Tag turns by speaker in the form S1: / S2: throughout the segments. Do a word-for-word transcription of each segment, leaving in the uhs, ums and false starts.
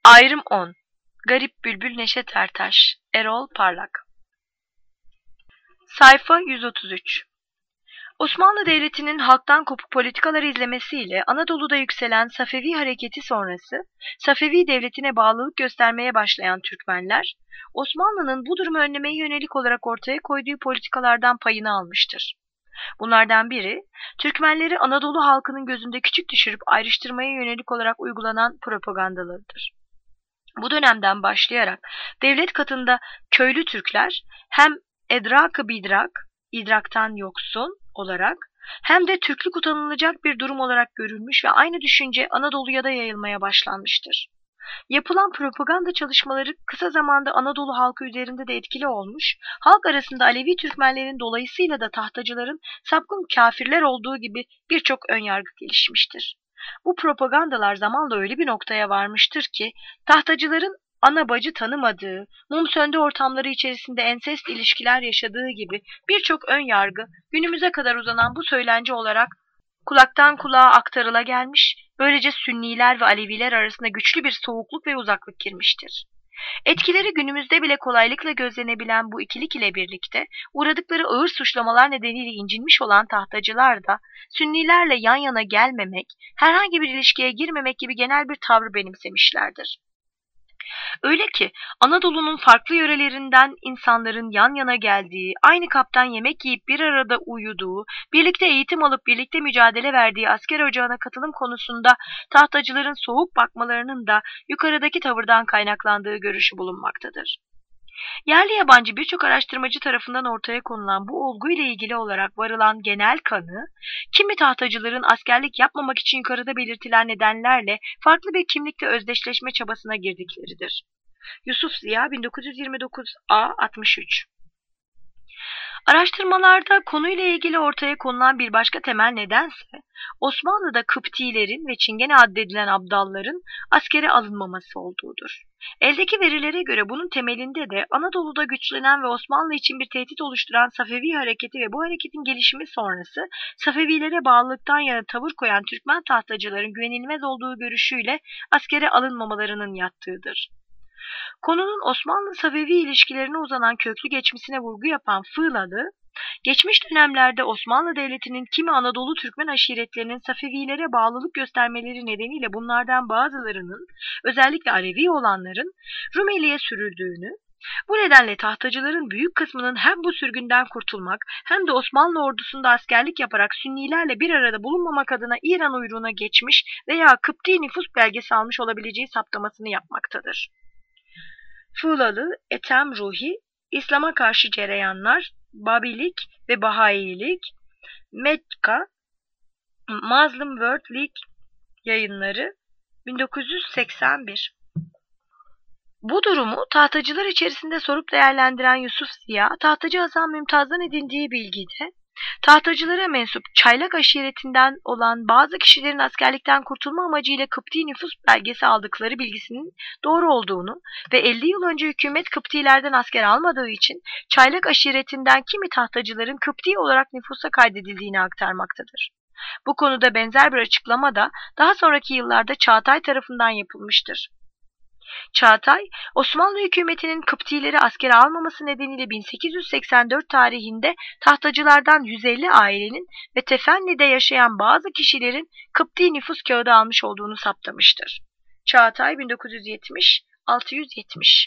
S1: Ayrım on. Garip Bülbül Neşet Ertaş, Erol Parlak. Sayfa yüz otuz üç. Osmanlı Devleti'nin halktan kopuk politikalar izlemesiyle Anadolu'da yükselen Safevi hareketi sonrası Safevi Devleti'ne bağlılık göstermeye başlayan Türkmenler, Osmanlı'nın bu durumu önlemeye yönelik olarak ortaya koyduğu politikalardan payını almıştır. Bunlardan biri, Türkmenleri Anadolu halkının gözünde küçük düşürüp ayrıştırmaya yönelik olarak uygulanan propagandalarıdır. Bu dönemden başlayarak devlet katında köylü Türkler hem edrak-ı bidrak, idraktan yoksun olarak hem de Türklük utanılacak bir durum olarak görülmüş ve aynı düşünce Anadolu'ya da yayılmaya başlanmıştır. Yapılan propaganda çalışmaları kısa zamanda Anadolu halkı üzerinde de etkili olmuş, halk arasında Alevi Türkmenlerin dolayısıyla da tahtacıların sapkın kafirler olduğu gibi birçok önyargı gelişmiştir. Bu propagandalar zamanla öyle bir noktaya varmıştır ki, tahtacıların ana bacı tanımadığı, mum söndü ortamları içerisinde ensest ilişkiler yaşadığı gibi birçok önyargı günümüze kadar uzanan bu söylence olarak kulaktan kulağa aktarıla gelmiş, böylece Sünniler ve Aleviler arasında güçlü bir soğukluk ve uzaklık girmiştir. Etkileri günümüzde bile kolaylıkla gözlenebilen bu ikilik ile birlikte uğradıkları ağır suçlamalar nedeniyle incinmiş olan tahtacılar da Sünnilerle yan yana gelmemek, herhangi bir ilişkiye girmemek gibi genel bir tavrı benimsemişlerdir. Öyle ki Anadolu'nun farklı yörelerinden insanların yan yana geldiği, aynı kaptan yemek yiyip bir arada uyuduğu, birlikte eğitim alıp birlikte mücadele verdiği asker ocağına katılım konusunda tahtacıların soğuk bakmalarının da yukarıdaki tavırdan kaynaklandığı görüşü bulunmaktadır. Yerli yabancı birçok araştırmacı tarafından ortaya konulan bu olguyla ilgili olarak varılan genel kanı, kimi tahtacıların askerlik yapmamak için yukarıda belirtilen nedenlerle farklı bir kimlikle özdeşleşme çabasına girdikleridir. Yusuf Ziya bin dokuz yüz yirmi dokuz A altmış üç. Araştırmalarda konuyla ilgili ortaya konulan bir başka temel nedense, Osmanlı'da Kıptilerin ve Çingene addedilen abdalların askere alınmaması olduğudur. Eldeki verilere göre bunun temelinde de Anadolu'da güçlenen ve Osmanlı için bir tehdit oluşturan Safevi hareketi ve bu hareketin gelişimi sonrası Safevilere bağlılıktan yana tavır koyan Türkmen tahtacıların güvenilmez olduğu görüşüyle askere alınmamalarının yattığıdır. Konunun Osmanlı-Safevi ilişkilerine uzanan köklü geçmişine vurgu yapan Fığlalı, geçmiş dönemlerde Osmanlı Devleti'nin kimi Anadolu Türkmen aşiretlerinin Safevilere bağlılık göstermeleri nedeniyle bunlardan bazılarının, özellikle Alevi olanların Rumeli'ye sürüldüğünü, bu nedenle tahtacıların büyük kısmının hem bu sürgünden kurtulmak hem de Osmanlı ordusunda askerlik yaparak Sünnilerle bir arada bulunmamak adına İran uyruğuna geçmiş veya Kıpti nüfus belgesi almış olabileceği saptamasını yapmaktadır. Fığlalı, Ethem Ruhi, İslam'a karşı cereyanlar, Babilik ve Bahailik, Mekka, Muslim World League yayınları, bin dokuz yüz seksen bir. Bu durumu tahtacılar içerisinde sorup değerlendiren Yusuf Ziya, tahtacı Hasan Mümtaz'dan edindiği bilgide, tahtacılara mensup Çaylak aşiretinden olan bazı kişilerin askerlikten kurtulma amacıyla Kıpti nüfus belgesi aldıkları bilgisinin doğru olduğunu ve elli yıl önce hükümet Kıptilerden asker almadığı için Çaylak aşiretinden kimi tahtacıların Kıpti olarak nüfusa kaydedildiğini aktarmaktadır. Bu konuda benzer bir açıklama da daha sonraki yıllarda Çağatay tarafından yapılmıştır. Çağatay, Osmanlı hükümetinin Kıptileri askere almaması nedeniyle bin sekiz yüz seksen dört tarihinde tahtacılardan yüz elli ailenin ve Tefenli'de yaşayan bazı kişilerin Kıpti nüfus kağıdı almış olduğunu saptamıştır. Çağatay bin dokuz yüz yetmiş altı yüz yetmiş.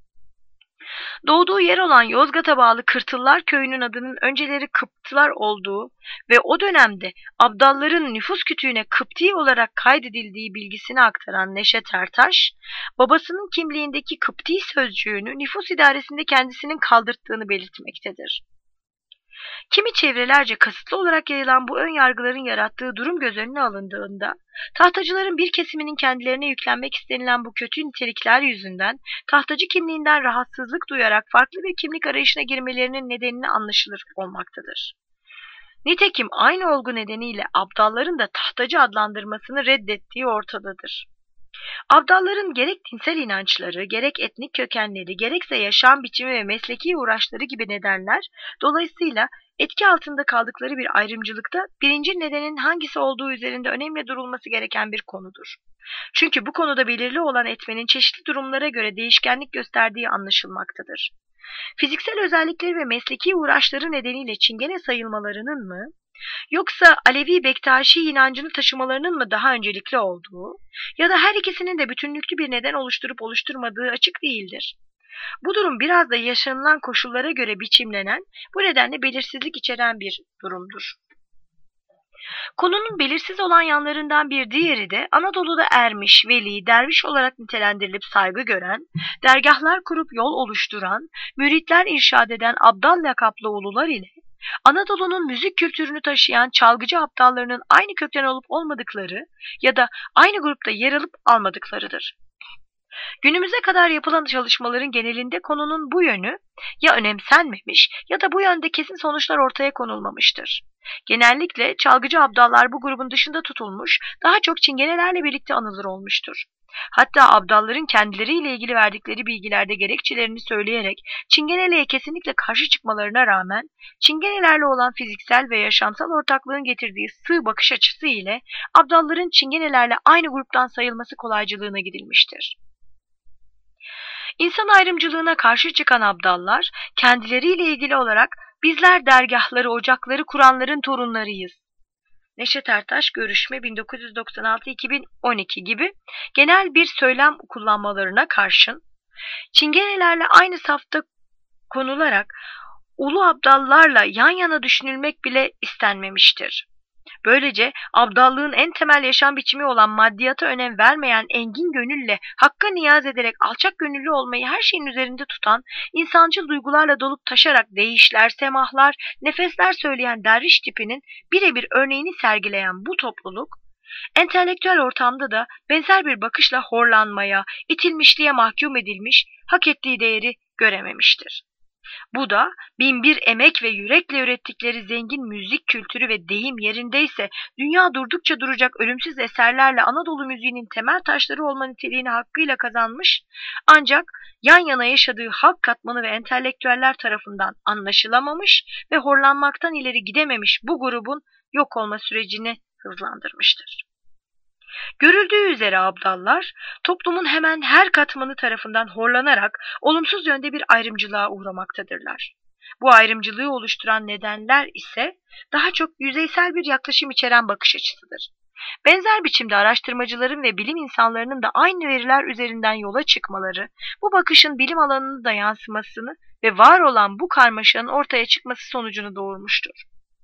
S1: Doğduğu yer olan Yozgat'a bağlı Kırtıllar köyünün adının önceleri Kıptılar olduğu ve o dönemde abdalların nüfus kütüğüne Kıpti olarak kaydedildiği bilgisini aktaran Neşet Ertaş, babasının kimliğindeki Kıpti sözcüğünü nüfus idaresinde kendisinin kaldırttığını belirtmektedir. Kimi çevrelerce kasıtlı olarak yayılan bu ön yargıların yarattığı durum göz önüne alındığında, tahtacıların bir kesiminin kendilerine yüklenmek istenilen bu kötü nitelikler yüzünden tahtacı kimliğinden rahatsızlık duyarak farklı bir kimlik arayışına girmelerinin nedenini anlaşılır olmaktadır. Nitekim aynı olgu nedeniyle abdalların da tahtacı adlandırmasını reddettiği ortadadır. Abdalların gerek dinsel inançları, gerek etnik kökenleri, gerekse yaşam biçimi ve mesleki uğraşları gibi nedenler, dolayısıyla etki altında kaldıkları bir ayrımcılıkta birinci nedenin hangisi olduğu üzerinde önemli durulması gereken bir konudur. Çünkü bu konuda belirli olan etmenin çeşitli durumlara göre değişkenlik gösterdiği anlaşılmaktadır. Fiziksel özellikleri ve mesleki uğraşları nedeniyle çingene sayılmalarının mı, yoksa Alevi Bektaşi inancını taşımalarının mı daha öncelikli olduğu ya da her ikisinin de bütünlüklü bir neden oluşturup oluşturmadığı açık değildir. Bu durum biraz da yaşanılan koşullara göre biçimlenen, bu nedenle belirsizlik içeren bir durumdur. Konunun belirsiz olan yanlarından bir diğeri de Anadolu'da ermiş, veli, derviş olarak nitelendirilip saygı gören, dergahlar kurup yol oluşturan, müritler irşad eden abdal lakaplı ulular ile Anadolu'nun müzik kültürünü taşıyan çalgıcı abdallarının aynı kökten olup olmadıkları ya da aynı grupta yer alıp almadıklarıdır. Günümüze kadar yapılan çalışmaların genelinde konunun bu yönü ya önemsenmemiş ya da bu yönde kesin sonuçlar ortaya konulmamıştır. Genellikle çalgıcı abdallar bu grubun dışında tutulmuş, daha çok çingenelerle birlikte anılır olmuştur. Hatta abdalların kendileriyle ilgili verdikleri bilgilerde gerekçelerini söyleyerek çingeneliğe kesinlikle karşı çıkmalarına rağmen çingenelerle olan fiziksel ve yaşamsal ortaklığın getirdiği sığ bakış açısı ile abdalların çingenelerle aynı gruptan sayılması kolaycılığına gidilmiştir. İnsan ayrımcılığına karşı çıkan abdallar kendileriyle ilgili olarak bizler dergahları, ocakları kuranların torunlarıyız. Neşet Ertaş Görüşme bin dokuz yüz doksan altı iki bin on iki gibi genel bir söylem kullanmalarına karşın çingenelerle aynı safta konularak ulu abdallarla yan yana düşünülmek bile istenmemiştir. Böylece abdallığın en temel yaşam biçimi olan maddiyata önem vermeyen engin gönülle hakka niyaz ederek alçak gönüllü olmayı her şeyin üzerinde tutan, insancıl duygularla dolup taşarak deyişler, semahlar, nefesler söyleyen derviş tipinin birebir örneğini sergileyen bu topluluk, entelektüel ortamda da benzer bir bakışla horlanmaya, itilmişliğe mahkum edilmiş, hak ettiği değeri görememiştir. Bu da binbir emek ve yürekle ürettikleri zengin müzik kültürü ve deyim yerindeyse dünya durdukça duracak ölümsüz eserlerle Anadolu müziğinin temel taşları olma niteliğini hakkıyla kazanmış, ancak yan yana yaşadığı halk katmanı ve entelektüeller tarafından anlaşılamamış ve horlanmaktan ileri gidememiş bu grubun yok olma sürecini hızlandırmıştır. Görüldüğü üzere abdallar, toplumun hemen her katmanı tarafından horlanarak olumsuz yönde bir ayrımcılığa uğramaktadırlar. Bu ayrımcılığı oluşturan nedenler ise daha çok yüzeysel bir yaklaşım içeren bakış açısıdır. Benzer biçimde araştırmacıların ve bilim insanlarının da aynı veriler üzerinden yola çıkmaları, bu bakışın bilim alanını da yansımasını ve var olan bu karmaşanın ortaya çıkması sonucunu doğurmuştur.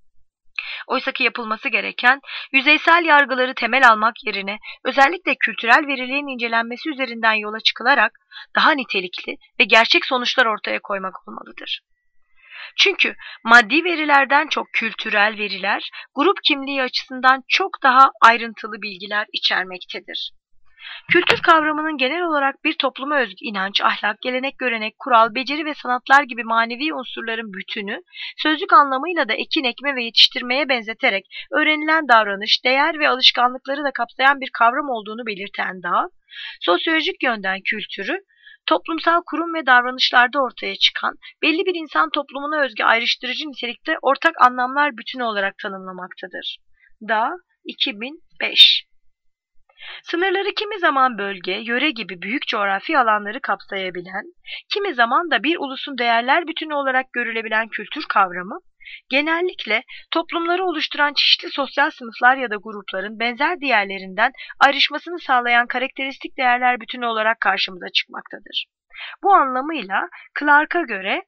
S1: Oysaki yapılması gereken, yüzeysel yargıları temel almak yerine özellikle kültürel verilerin incelenmesi üzerinden yola çıkılarak daha nitelikli ve gerçek sonuçlar ortaya koymak olmalıdır. Çünkü maddi verilerden çok kültürel veriler, grup kimliği açısından çok daha ayrıntılı bilgiler içermektedir. Kültür kavramının genel olarak bir topluma özgü inanç, ahlak, gelenek, görenek, kural, beceri ve sanatlar gibi manevi unsurların bütünü, sözlük anlamıyla da ekin, ekme ve yetiştirmeye benzeterek öğrenilen davranış, değer ve alışkanlıkları da kapsayan bir kavram olduğunu belirten Dağ, sosyolojik yönden kültürü, toplumsal kurum ve davranışlarda ortaya çıkan, belli bir insan toplumuna özgü ayrıştırıcı nitelikte ortak anlamlar bütünü olarak tanımlamaktadır. Dağ, iki bin beş. Sınırları kimi zaman bölge, yöre gibi büyük coğrafi alanları kapsayabilen, kimi zaman da bir ulusun değerler bütünü olarak görülebilen kültür kavramı, genellikle toplumları oluşturan çeşitli sosyal sınıflar ya da grupların benzer diğerlerinden ayrışmasını sağlayan karakteristik değerler bütünü olarak karşımıza çıkmaktadır. Bu anlamıyla Clark'a göre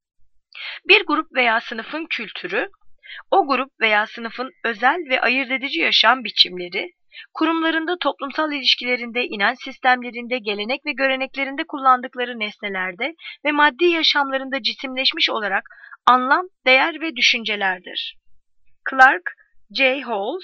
S1: bir grup veya sınıfın kültürü, o grup veya sınıfın özel ve ayırt edici yaşam biçimleri, kurumlarında, toplumsal ilişkilerinde, inanç sistemlerinde, gelenek ve göreneklerinde kullandıkları nesnelerde ve maddi yaşamlarında cisimleşmiş olarak anlam, değer ve düşüncelerdir. Clark, J. Halls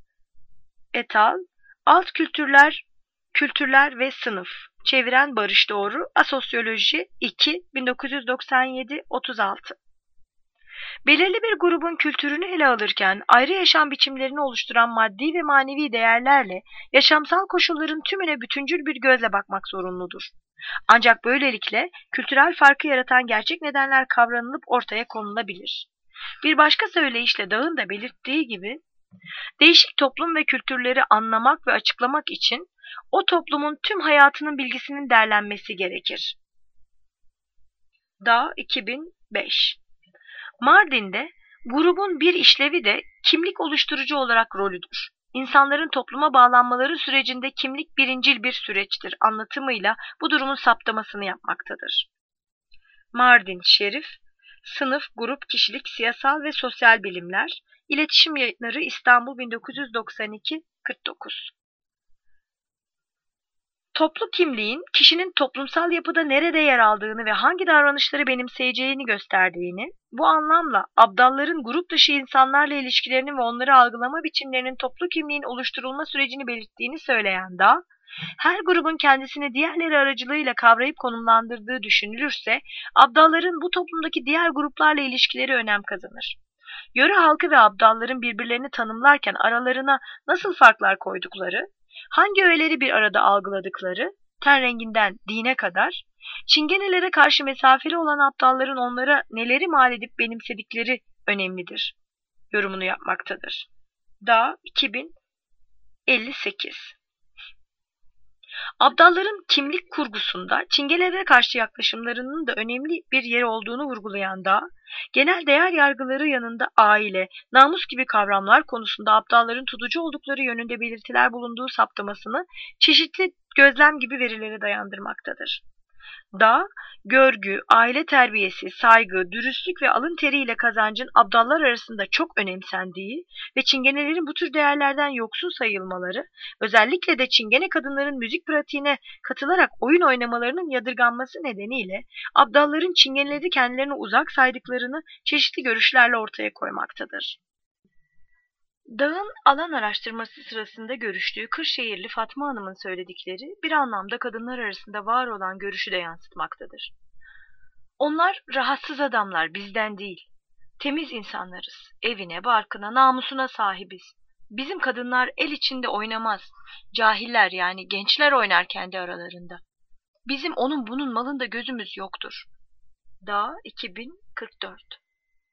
S1: et al. Alt kültürler, kültürler ve sınıf. Çeviren Barış Doğru. Asosyoloji iki bin dokuz yüz doksan yedi otuz altı. Belirli bir grubun kültürünü ele alırken ayrı yaşam biçimlerini oluşturan maddi ve manevi değerlerle yaşamsal koşulların tümüne bütüncül bir gözle bakmak zorunludur. Ancak böylelikle kültürel farkı yaratan gerçek nedenler kavranılıp ortaya konulabilir. Bir başka söyleyişle Dağ'ın da belirttiği gibi, değişik toplum ve kültürleri anlamak ve açıklamak için o toplumun tüm hayatının bilgisinin derlenmesi gerekir. Dağ iki bin beş. Mardin'de grubun bir işlevi de kimlik oluşturucu olarak rolüdür. İnsanların topluma bağlanmaları sürecinde kimlik birincil bir süreçtir anlatımıyla bu durumun saptamasını yapmaktadır. Mardin Şerif, Sınıf, Grup, Kişilik, Siyasal ve Sosyal Bilimler, İletişim Yayınları, İstanbul bin dokuz yüz doksan iki kırk dokuz. Toplu kimliğin kişinin toplumsal yapıda nerede yer aldığını ve hangi davranışları benimseyeceğini gösterdiğini, bu anlamla abdalların grup dışı insanlarla ilişkilerinin ve onları algılama biçimlerinin toplu kimliğin oluşturulma sürecini belirttiğini söyleyen Dağ, her grubun kendisini diğerleri aracılığıyla kavrayıp konumlandırdığı düşünülürse, abdalların bu toplumdaki diğer gruplarla ilişkileri önem kazanır. Yöre halkı ve abdalların birbirlerini tanımlarken aralarına nasıl farklar koydukları, hangi öğeleri bir arada algıladıkları, ten renginden dine kadar, Çingenelere karşı mesafeli olan abdalların onlara neleri mal edip benimsedikleri önemlidir yorumunu yapmaktadır. Dağ iki bin elli sekiz. Abdalların kimlik kurgusunda Çingenelere karşı yaklaşımlarının da önemli bir yeri olduğunu vurgulayan Dağ, genel değer yargıları yanında aile, namus gibi kavramlar konusunda abdalların tutucu oldukları yönünde belirtiler bulunduğu saptamasını çeşitli gözlem gibi verilere dayandırmaktadır. Dağ, görgü, aile terbiyesi, saygı, dürüstlük ve alın teriyle kazancın abdallar arasında çok önemsendiği ve çingenelerin bu tür değerlerden yoksun sayılmaları, özellikle de çingene kadınların müzik pratiğine katılarak oyun oynamalarının yadırganması nedeniyle abdalların çingeneleri kendilerine uzak saydıklarını çeşitli görüşlerle ortaya koymaktadır. Dağ'ın alan araştırması sırasında görüştüğü Kırşehirli Fatma Hanım'ın söyledikleri bir anlamda kadınlar arasında var olan görüşü de yansıtmaktadır. Onlar rahatsız adamlar, bizden değil. Temiz insanlarız. Evine, barkına, namusuna sahibiz. Bizim kadınlar el içinde oynamaz. Cahiller yani gençler oynar kendi aralarında. Bizim onun bunun malında gözümüz yoktur. Dağ iki bin kırk dört.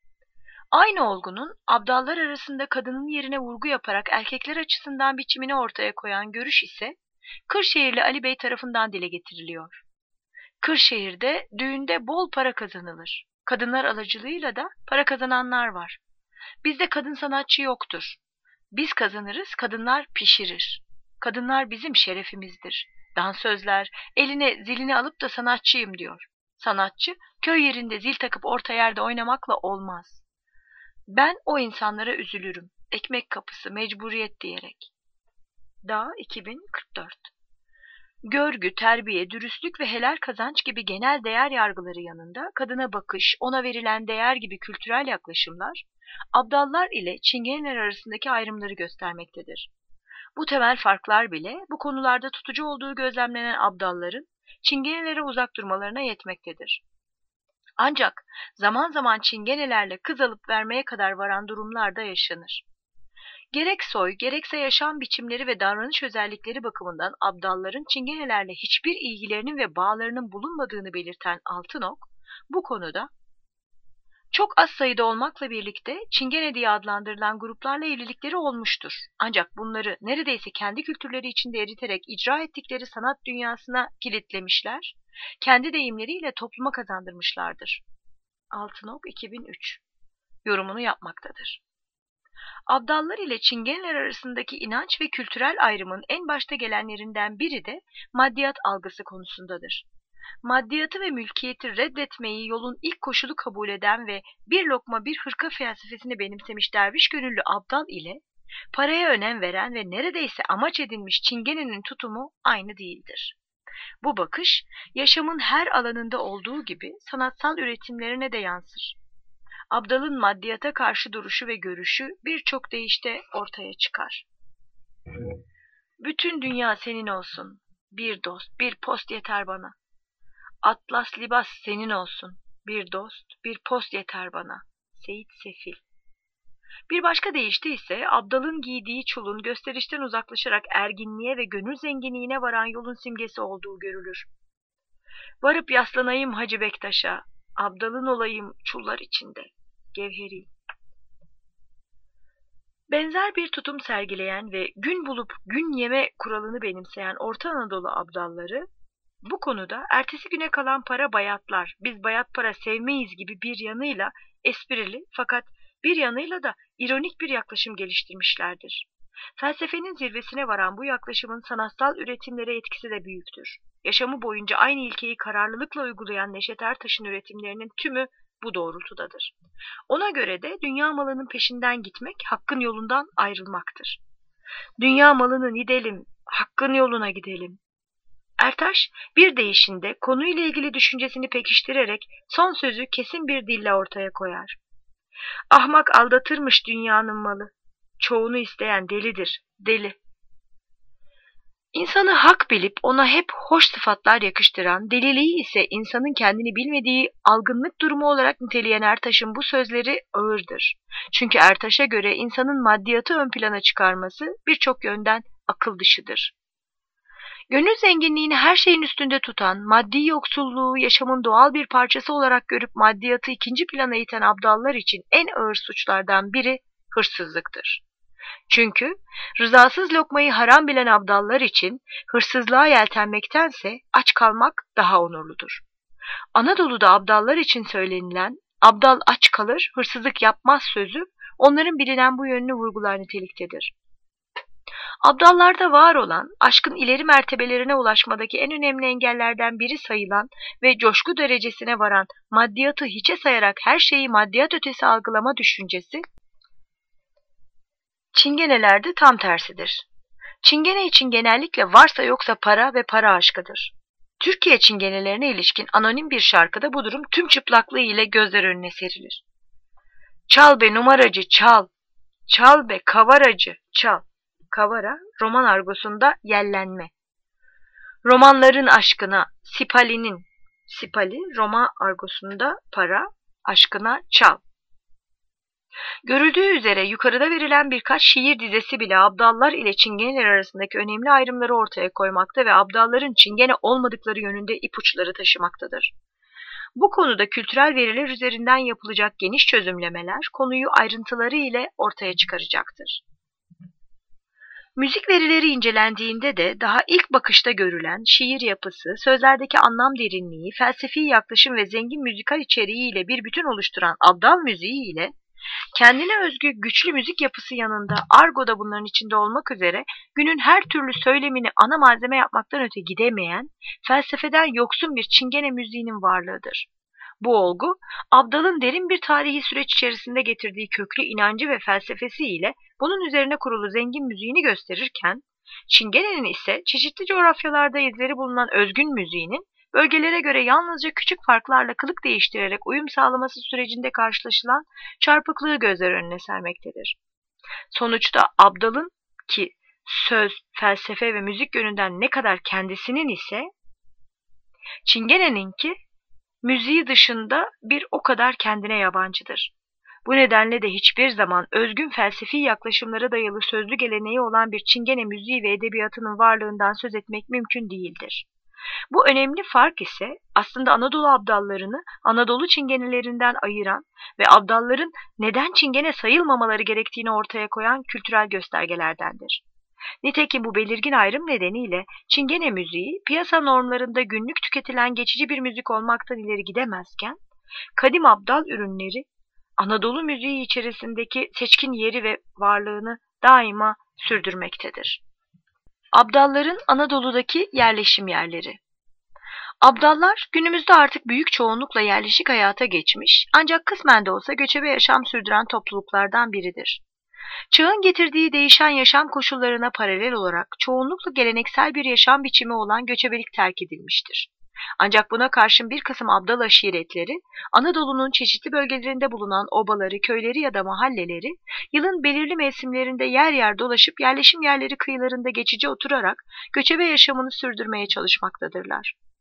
S1: Aynı olgunun abdallar arasında kadının yerine vurgu yaparak erkekler açısından biçimini ortaya koyan görüş ise Kırşehirli Ali Bey tarafından dile getiriliyor. Kırşehir'de düğünde bol para kazanılır. Kadınlar aracılığıyla da para kazananlar var. Bizde kadın sanatçı yoktur. Biz kazanırız, kadınlar pişirir. Kadınlar bizim şerefimizdir. Dansözler eline zilini alıp da sanatçıyım diyor. Sanatçı köy yerinde zil takıp orta yerde oynamakla olmaz. Ben o insanlara üzülürüm. Ekmek kapısı, mecburiyet diyerek. Dağ iki bin kırk dört. Görgü, terbiye, dürüstlük ve helal kazanç gibi genel değer yargıları yanında kadına bakış, ona verilen değer gibi kültürel yaklaşımlar, abdallar ile çingeneler arasındaki ayrımları göstermektedir. Bu temel farklar bile bu konularda tutucu olduğu gözlemlenen abdalların çingenelere uzak durmalarına yetmektedir. Ancak zaman zaman çingenelerle kız alıp vermeye kadar varan durumlar da yaşanır. Gerek soy, gerekse yaşam biçimleri ve davranış özellikleri bakımından abdalların çingenelerle hiçbir ilgilerinin ve bağlarının bulunmadığını belirten Altınok, bu konuda çok az sayıda olmakla birlikte Çingene diye adlandırılan gruplarla evlilikleri olmuştur. Ancak bunları neredeyse kendi kültürleri içinde eriterek icra ettikleri sanat dünyasına kilitlemişler, kendi deyimleriyle topluma kazandırmışlardır. Altınok iki bin üç yorumunu yapmaktadır. Abdallar ile Çingeneler arasındaki inanç ve kültürel ayrımın en başta gelenlerinden biri de maddiyat algısı konusundadır. Maddiyatı ve mülkiyeti reddetmeyi yolun ilk koşulu kabul eden ve bir lokma bir hırka felsefesini benimsemiş derviş gönüllü abdal ile paraya önem veren ve neredeyse amaç edinmiş Çingene'nin tutumu aynı değildir. Bu bakış yaşamın her alanında olduğu gibi sanatsal üretimlerine de yansır. Abdalın maddiyata karşı duruşu ve görüşü birçok deyişte ortaya çıkar. Bütün dünya senin olsun, bir dost, bir post yeter bana. Atlas libas senin olsun, bir dost, bir post yeter bana. Seyit Sefil. Bir başka deyişle ise abdalın giydiği çulun gösterişten uzaklaşarak erginliğe ve gönül zenginliğine varan yolun simgesi olduğu görülür. Varıp yaslanayım Hacı Bektaş'a, abdalın olayım çullar içinde. Gevheri. Benzer bir tutum sergileyen ve gün bulup gün yeme kuralını benimseyen Orta Anadolu abdalları, bu konuda ertesi güne kalan para bayatlar, biz bayat para sevmeyiz gibi bir yanıyla esprili fakat bir yanıyla da ironik bir yaklaşım geliştirmişlerdir. Felsefenin zirvesine varan bu yaklaşımın sanatsal üretimlere etkisi de büyüktür. Yaşamı boyunca aynı ilkeyi kararlılıkla uygulayan Neşet Ertaş'ın üretimlerinin tümü bu doğrultudadır. Ona göre de dünya malının peşinden gitmek hakkın yolundan ayrılmaktır. Dünya malını gidelim, hakkın yoluna gidelim. Ertaş bir deyişinde konuyla ilgili düşüncesini pekiştirerek son sözü kesin bir dille ortaya koyar. Ahmak aldatırmış dünyanın malı. Çoğunu isteyen delidir, deli. İnsanı hak bilip ona hep hoş sıfatlar yakıştıran, deliliği ise insanın kendini bilmediği algınlık durumu olarak niteleyen Ertaş'ın bu sözleri ağırdır. Çünkü Ertaş'a göre insanın maddiyatı ön plana çıkarması birçok yönden akıl dışıdır. Gönül zenginliğini her şeyin üstünde tutan, maddi yoksulluğu yaşamın doğal bir parçası olarak görüp maddiyatı ikinci plana iten abdallar için en ağır suçlardan biri hırsızlıktır. Çünkü rızasız lokmayı haram bilen abdallar için hırsızlığa yeltenmektense aç kalmak daha onurludur. Anadolu'da abdallar için söylenilen abdal aç kalır, hırsızlık yapmaz sözü onların bilinen bu yönünü vurgular niteliktedir. Abdallarda var olan, aşkın ileri mertebelerine ulaşmadaki en önemli engellerden biri sayılan ve coşku derecesine varan maddiyatı hiçe sayarak her şeyi maddiyat ötesi algılama düşüncesi, Çingenelerde tam tersidir. Çingene için genellikle varsa yoksa para ve para aşkıdır. Türkiye çingenelerine ilişkin anonim bir şarkıda bu durum tüm çıplaklığı ile gözler önüne serilir. Çal be numaracı çal, çal be kavaracı çal. Kavara, roman argosunda yellenme. Romanların aşkına, sipalinin, sipali, roman argosunda para, aşkına çal. Görüldüğü üzere yukarıda verilen birkaç şiir dizesi bile abdallar ile çingeneler arasındaki önemli ayrımları ortaya koymakta ve abdalların çingene olmadıkları yönünde ipuçları taşımaktadır. Bu konuda kültürel veriler üzerinden yapılacak geniş çözümlemeler konuyu ayrıntıları ile ortaya çıkaracaktır. Müzik verileri incelendiğinde de daha ilk bakışta görülen şiir yapısı, sözlerdeki anlam derinliği, felsefi yaklaşım ve zengin müzikal içeriği ile bir bütün oluşturan abdal müziği ile kendine özgü güçlü müzik yapısı yanında argo da bunların içinde olmak üzere günün her türlü söylemini ana malzeme yapmaktan öte gidemeyen, felsefeden yoksun bir çingene müziğinin varlığıdır. Bu olgu, abdalın derin bir tarihi süreç içerisinde getirdiği köklü inancı ve felsefesi ile bunun üzerine kurulu zengin müziğini gösterirken, çingenenin ise çeşitli coğrafyalarda izleri bulunan özgün müziğinin bölgelere göre yalnızca küçük farklarla kılık değiştirerek uyum sağlaması sürecinde karşılaşılan çarpıklığı gözler önüne sermektedir. Sonuçta abdalın ki söz, felsefe ve müzik yönünden ne kadar kendisinin ise, çingeneninki müziği dışında bir o kadar kendine yabancıdır. Bu nedenle de hiçbir zaman özgün felsefi yaklaşımlara dayalı sözlü geleneği olan bir çingene müziği ve edebiyatının varlığından söz etmek mümkün değildir. Bu önemli fark ise aslında Anadolu abdallarını Anadolu çingenelerinden ayıran ve abdalların neden çingene sayılmamaları gerektiğini ortaya koyan kültürel göstergelerdendir. Nitekim bu belirgin ayrım nedeniyle çingene müziği piyasa normlarında günlük tüketilen geçici bir müzik olmaktan ileri gidemezken, kadim abdal ürünleri Anadolu müziği içerisindeki seçkin yeri ve varlığını daima sürdürmektedir. Abdalların Anadolu'daki yerleşim yerleri. Abdallar günümüzde artık büyük çoğunlukla yerleşik hayata geçmiş ancak kısmen de olsa göçebe yaşam sürdüren topluluklardan biridir. Çağın getirdiği değişen yaşam koşullarına paralel olarak çoğunlukla geleneksel bir yaşam biçimi olan göçebelik terk edilmiştir. Ancak buna karşın bir kısım abdal aşiretleri, Anadolu'nun çeşitli bölgelerinde bulunan obaları, köyleri ya da mahalleleri, yılın belirli mevsimlerinde yer yer dolaşıp yerleşim yerleri kıyılarında geçici oturarak göçebe yaşamını sürdürmeye çalışmaktadırlar.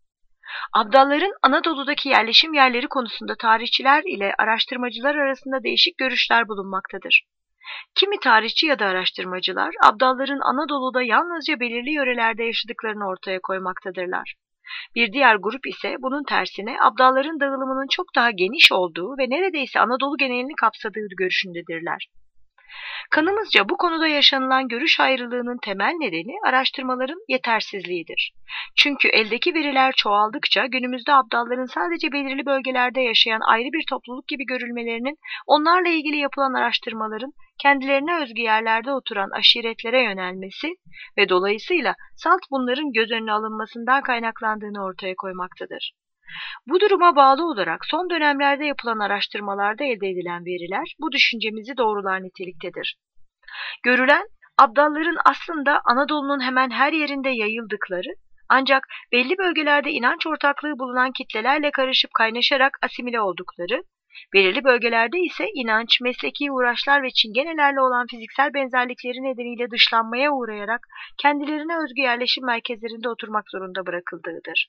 S1: Abdalların Anadolu'daki yerleşim yerleri konusunda tarihçiler ile araştırmacılar arasında değişik görüşler bulunmaktadır. Kimi tarihçi ya da araştırmacılar, abdalların Anadolu'da yalnızca belirli yörelerde yaşadıklarını ortaya koymaktadırlar. Bir diğer grup ise bunun tersine abdalların dağılımının çok daha geniş olduğu ve neredeyse Anadolu genelini kapsadığı görüşündedirler. Kanımızca bu konuda yaşanılan görüş ayrılığının temel nedeni araştırmaların yetersizliğidir. Çünkü eldeki veriler çoğaldıkça günümüzde abdalların sadece belirli bölgelerde yaşayan ayrı bir topluluk gibi görülmelerinin, onlarla ilgili yapılan araştırmaların kendilerine özgü yerlerde oturan aşiretlere yönelmesi ve dolayısıyla salt bunların göz önüne alınmasından kaynaklandığını ortaya koymaktadır. Bu duruma bağlı olarak son dönemlerde yapılan araştırmalarda elde edilen veriler bu düşüncemizi doğrular niteliktedir. Görülen, abdalların aslında Anadolu'nun hemen her yerinde yayıldıkları, ancak belli bölgelerde inanç ortaklığı bulunan kitlelerle karışıp kaynaşarak asimile oldukları, belirli bölgelerde ise inanç, mesleki uğraşlar ve çingenelerle olan fiziksel benzerlikleri nedeniyle dışlanmaya uğrayarak kendilerine özgü yerleşim merkezlerinde oturmak zorunda bırakıldığıdır.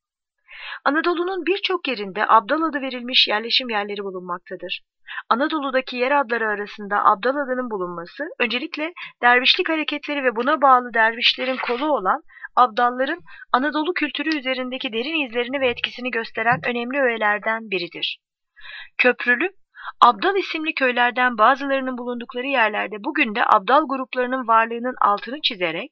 S1: Anadolu'nun birçok yerinde abdal adı verilmiş yerleşim yerleri bulunmaktadır. Anadolu'daki yer adları arasında abdal adının bulunması, öncelikle dervişlik hareketleri ve buna bağlı dervişlerin kolu olan abdalların Anadolu kültürü üzerindeki derin izlerini ve etkisini gösteren önemli öğelerden biridir. Köprülü, Abdal isimli köylerden bazılarının bulundukları yerlerde bugün de abdal gruplarının varlığının altını çizerek,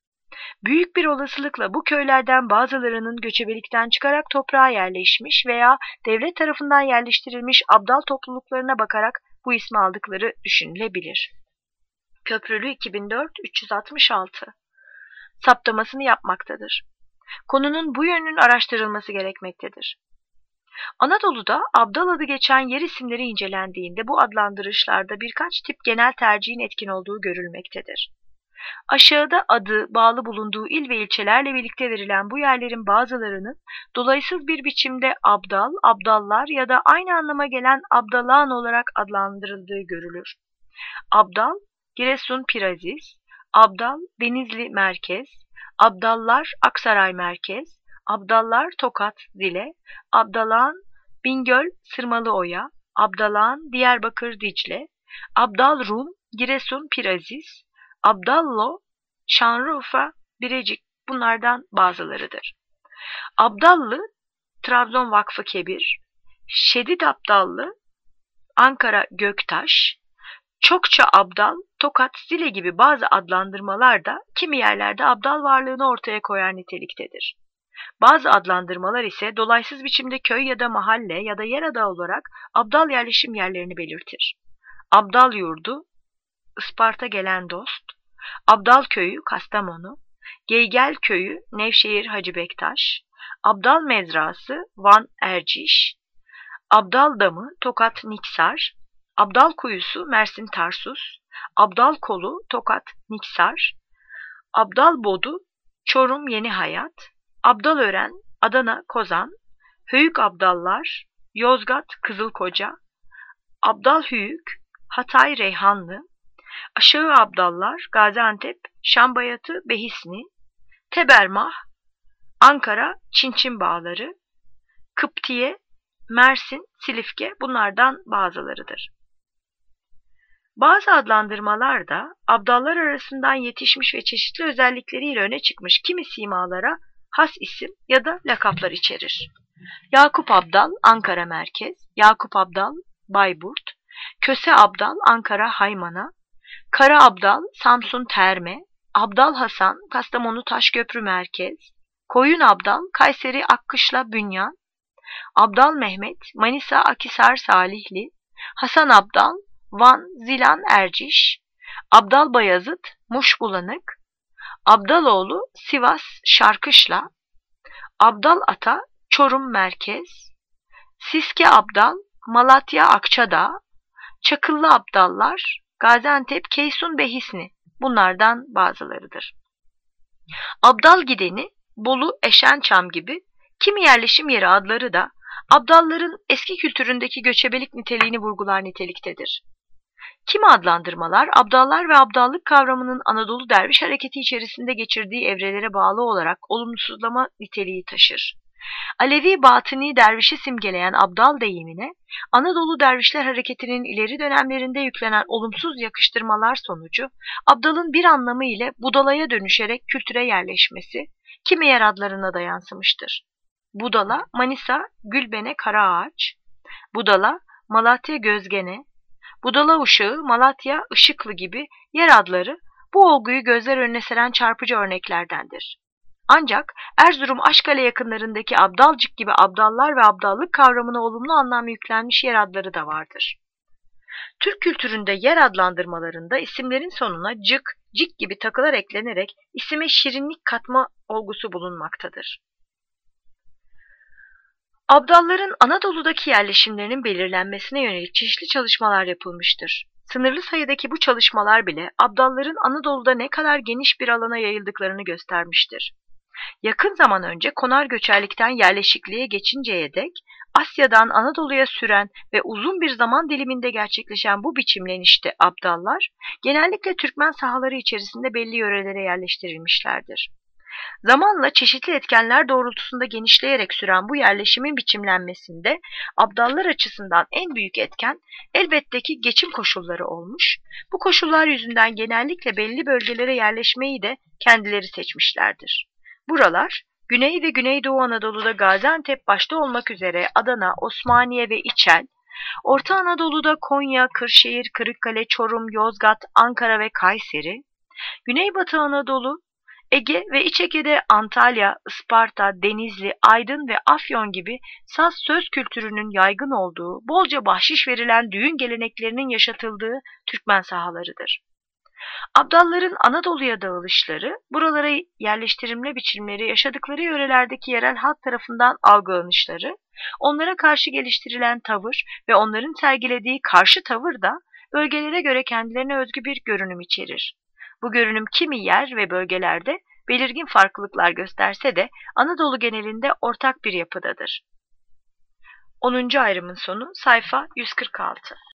S1: büyük bir olasılıkla bu köylerden bazılarının göçebelikten çıkarak toprağa yerleşmiş veya devlet tarafından yerleştirilmiş abdal topluluklarına bakarak bu ismi aldıkları düşünülebilir. Köprülü iki bin dört üç yüz altmış altı saptamasını yapmaktadır. Konunun bu yönünün araştırılması gerekmektedir. Anadolu'da abdal adı geçen yer isimleri incelendiğinde bu adlandırışlarda birkaç tip genel tercihin etkin olduğu görülmektedir. Aşağıda adı bağlı bulunduğu il ve ilçelerle birlikte verilen bu yerlerin bazılarının dolaysız bir biçimde abdal, abdallar ya da aynı anlama gelen abdalan olarak adlandırıldığı görülür. Abdal, Giresun Piraziz, Abdal, Denizli Merkez, Abdallar, Aksaray Merkez, Abdallar, Tokat Zile, Abdalan, Bingöl Sırmalıoya, Abdalan, Diyarbakır Dicle, Abdal Rum, Giresun Piraziz, Abdallo, Şanlıurfa, Birecik bunlardan bazılarıdır. Abdallı, Trabzon Vakfı Kebir, Şedid Abdallı, Ankara Göktaş, Çokça Abdal, Tokat, Zile gibi bazı adlandırmalar da kimi yerlerde abdal varlığını ortaya koyar niteliktedir. Bazı adlandırmalar ise dolaysız biçimde köy ya da mahalle ya da yer adı olarak abdal yerleşim yerlerini belirtir. Abdal Yurdu, Isparta Gelen Dost, Abdal Köyü Kastamonu, Geygel Köyü Nevşehir Hacı Bektaş, Abdal Mezrası Van Erciş, Abdal Damı Tokat Niksar, Abdal Kuyusu Mersin Tarsus, Abdal Kolu Tokat Niksar, Abdal Bodu Çorum Yeni Hayat, Abdalören Adana Kozan, Höyük Abdallar Yozgat Kızılkoca, Abdal Hüyük Hatay Reyhanlı, Aşağı Abdallar Gaziantep Şambayatı Behisni, Tebermah Ankara Çinçin Bağları, Kıptiye Mersin Silifke bunlardan bazılarıdır. Bazı adlandırmalar da abdallar arasından yetişmiş ve çeşitli özellikleriyle öne çıkmış kimi simalara has isim ya da lakaplar içerir. Yakup Abdal Ankara Merkez, Yakup Abdal Bayburt, Köse Abdal Ankara Haymana, Kara Abdal Samsun Terme, Abdal Hasan Kastamonu Taşköprü Merkez, Koyun Abdal Kayseri Akkışla Bünyan, Abdal Mehmet Manisa Akhisar Salihli, Hasan Abdal Van Zilan Erciş, Abdal Bayazıt Muş Bulanık, Abdaloğlu Sivas Şarkışla, Abdal Ata Çorum Merkez, Siske Abdal Malatya Akçadağ, Çakıllı Abdallar Gaziantep Keysun Behisni bunlardan bazılarıdır. Abdal Gideni Bolu Eşençam gibi kimi yerleşim yeri adları da abdalların eski kültüründeki göçebelik niteliğini vurgular niteliktedir. Kimi adlandırmalar abdallar ve abdallık kavramının Anadolu derviş hareketi içerisinde geçirdiği evrelere bağlı olarak olumsuzlama niteliği taşır. Alevi batıni dervişi simgeleyen abdal deyimine, Anadolu dervişler hareketinin ileri dönemlerinde yüklenen olumsuz yakıştırmalar sonucu, abdalın bir anlamı ile budalaya dönüşerek kültüre yerleşmesi, kimi yer adlarına da yansımıştır. Budala, Manisa, Gülbene, Karaağaç; Budala, Malatya, Gözgene; Budala Uşağı, Malatya, Işıklı gibi yer adları bu olguyu gözler önüne seren çarpıcı örneklerdendir. Ancak Erzurum Aşkale yakınlarındaki Abdalcık gibi abdallar ve abdallık kavramına olumlu anlam yüklenmiş yer adları da vardır. Türk kültüründe yer adlandırmalarında isimlerin sonuna cık, cik gibi takılar eklenerek isime şirinlik katma olgusu bulunmaktadır. Abdalların Anadolu'daki yerleşimlerinin belirlenmesine yönelik çeşitli çalışmalar yapılmıştır. Sınırlı sayıdaki bu çalışmalar bile abdalların Anadolu'da ne kadar geniş bir alana yayıldıklarını göstermiştir. Yakın zaman önce konar göçerlikten yerleşikliğe geçinceye dek Asya'dan Anadolu'ya süren ve uzun bir zaman diliminde gerçekleşen bu biçimlenişte abdallar genellikle Türkmen sahaları içerisinde belli yörelere yerleştirilmişlerdir. Zamanla çeşitli etkenler doğrultusunda genişleyerek süren bu yerleşimin biçimlenmesinde abdallar açısından en büyük etken elbette ki geçim koşulları olmuş, bu koşullar yüzünden genellikle belli bölgelere yerleşmeyi de kendileri seçmişlerdir. Buralar, Güney ve Güneydoğu Anadolu'da Gaziantep başta olmak üzere Adana, Osmaniye ve İçel, Orta Anadolu'da Konya, Kırşehir, Kırıkkale, Çorum, Yozgat, Ankara ve Kayseri, Güneybatı Anadolu, Ege ve İç Ege'de Antalya, Isparta, Denizli, Aydın ve Afyon gibi saz söz kültürünün yaygın olduğu, bolca bahşiş verilen düğün geleneklerinin yaşatıldığı Türkmen sahalarıdır. Abdalların Anadolu'ya dağılışları, buralara yerleştirilme biçimleri, yaşadıkları yörelerdeki yerel halk tarafından algılanışları, onlara karşı geliştirilen tavır ve onların sergilediği karşı tavır da bölgelere göre kendilerine özgü bir görünüm içerir. Bu görünüm kimi yer ve bölgelerde belirgin farklılıklar gösterse de Anadolu genelinde ortak bir yapıdadır. onuncu ayrımın sonu sayfa yüz kırk altı.